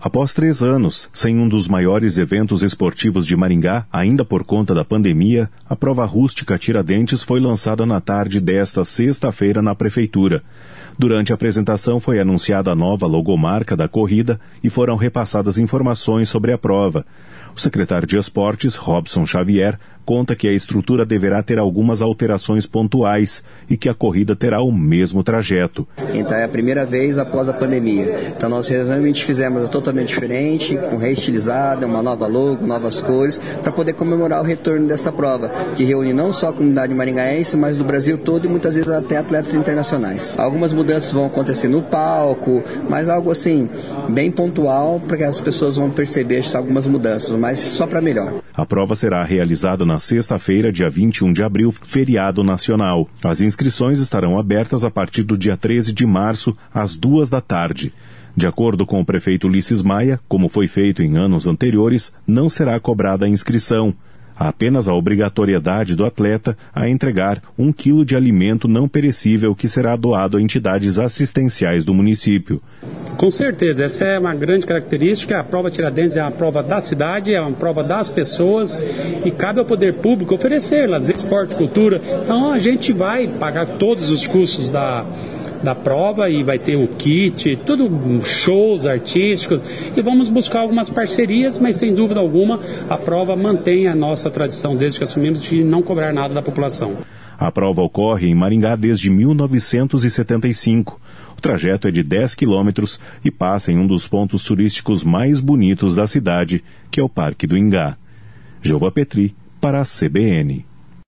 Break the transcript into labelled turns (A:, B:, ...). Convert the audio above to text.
A: Após 3 anos, sem um dos maiores eventos esportivos de Maringá, ainda por conta da pandemia, a prova rústica Tiradentes foi lançada na tarde desta sexta-feira na Prefeitura. Durante a apresentação foi anunciada a nova logomarca da corrida e foram repassadas informações sobre a prova. O secretário de Esportes, Robson Xavier, conta que a estrutura deverá ter algumas alterações pontuais e que a corrida terá o mesmo trajeto.
B: Então é a primeira vez após a pandemia. Então nós realmente fizemos totalmente diferente, com reestilizada, uma nova logo, novas cores, para poder comemorar o retorno dessa prova, que reúne não só a comunidade maringaense, mas do Brasil todo e muitas vezes até atletas internacionais. Algumas mudanças vão acontecer no palco, mas algo assim, bem pontual, para que as pessoas vão perceber algumas mudanças, mas só para melhor.
A: A prova será realizada na sexta-feira, dia 21 de abril, feriado nacional. As inscrições estarão abertas a partir do dia 13 de março, às 14h. De acordo com o prefeito Ulisses Maia, como foi feito em anos anteriores, não será cobrada a inscrição. Há apenas a obrigatoriedade do atleta a entregar 1 quilo de alimento não perecível que será doado a entidades assistenciais do município.
C: Com certeza, essa é uma grande característica. A prova Tiradentes é uma prova da cidade, é uma prova das pessoas e cabe ao poder público oferecer lazer, esporte, cultura. Então a gente vai pagar todos os custos da prova e vai ter o kit, tudo shows artísticos e vamos buscar algumas parcerias, mas sem dúvida alguma a prova mantém a nossa tradição desde que assumimos de não cobrar nada da população.
A: A prova ocorre em Maringá desde 1975. O trajeto é de 10 quilômetros e passa em um dos pontos turísticos mais bonitos da cidade, que é o Parque do Ingá. Jova Petri, para a CBN.